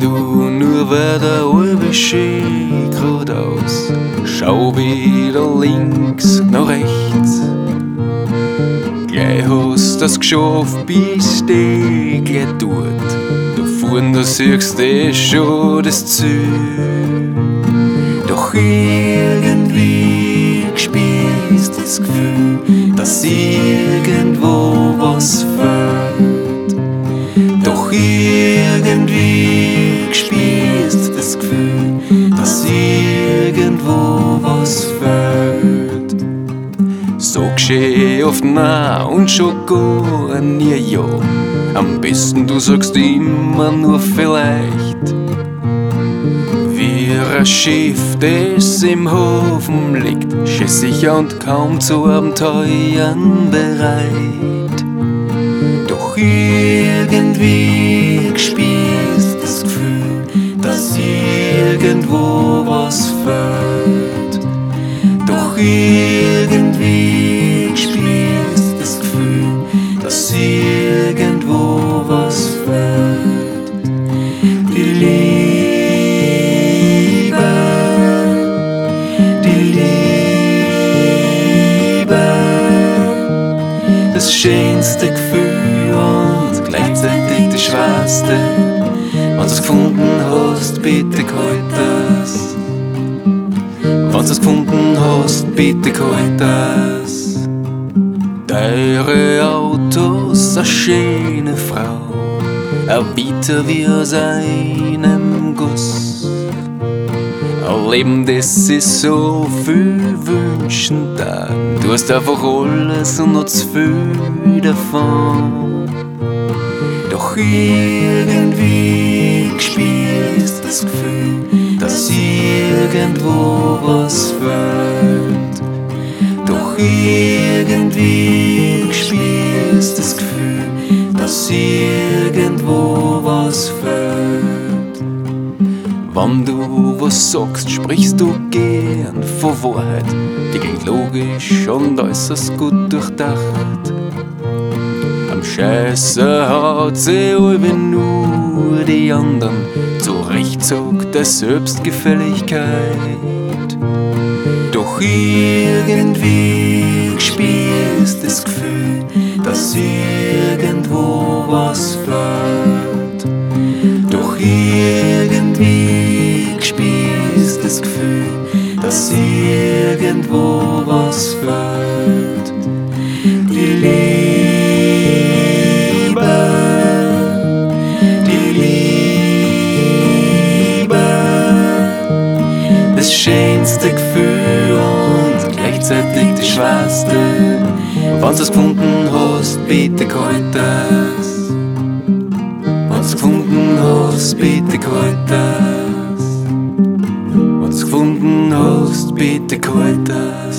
du nur weiter halbe schön geradeaus, schau wieder links nach rechts. Gleich hast das geschafft, bis die gleich dort. Da vorn, da siehst du schon das Ziel. Doch irgendwie spürst das Gefühl, dass irgendwo was fehlt. Doch irgendwie spürst das Gefühl, dass irgendwo was fehlt. Sag schön oft nein und schon gar nie ja. Am besten du sagst immer nur vielleicht. Wie ein Schiff, das im Hafen liegt, schön sicher und kaum zu Abenteuern bereit. Doch irgendwie spürst das Gefühl, dass irgendwo was fehlt. Doch irgendwie spürst das Gefühl, dass irgendwo was fehlt. Die Liebe, das schönste Gefühl und gleichzeitig das schwerste. Wenn du's gefunden hast, bitte halt das. Wenn du's gefunden hast, bitte halt das. Teure Autos, eine schöne Frau, ein Bieter wie aus einem Guss. Ein Leben, das ist so viel wünschen da. Du hast einfach alles und noch zu viel davon. Doch irgendwie spürst das Gefühl, dass irgendwo was fehlt. Doch irgendwie spürst das Gefühl, dass irgendwo was fehlt. Wenn du was sagst, sprichst du gern von Wahrheit. Die klingt logisch und äußerst gut durchdacht. Am Scheiße haut sie alle nur die anderen. Zurecht sagt der Selbstgefälligkeit. Doch irgendwie spürst das Gefühl, dass irgendwo was fehlt. Doch irgendwie spürst das Gefühl, dass irgendwo was fehlt. Die Liebe, das schönste Gefühl und gleichzeitig das schwerste. Wenn du's gefunden hast, bitte halt das. Wenn du's gefunden hast, bitte halt das. Wenn du's gefunden hast, bitte halt das.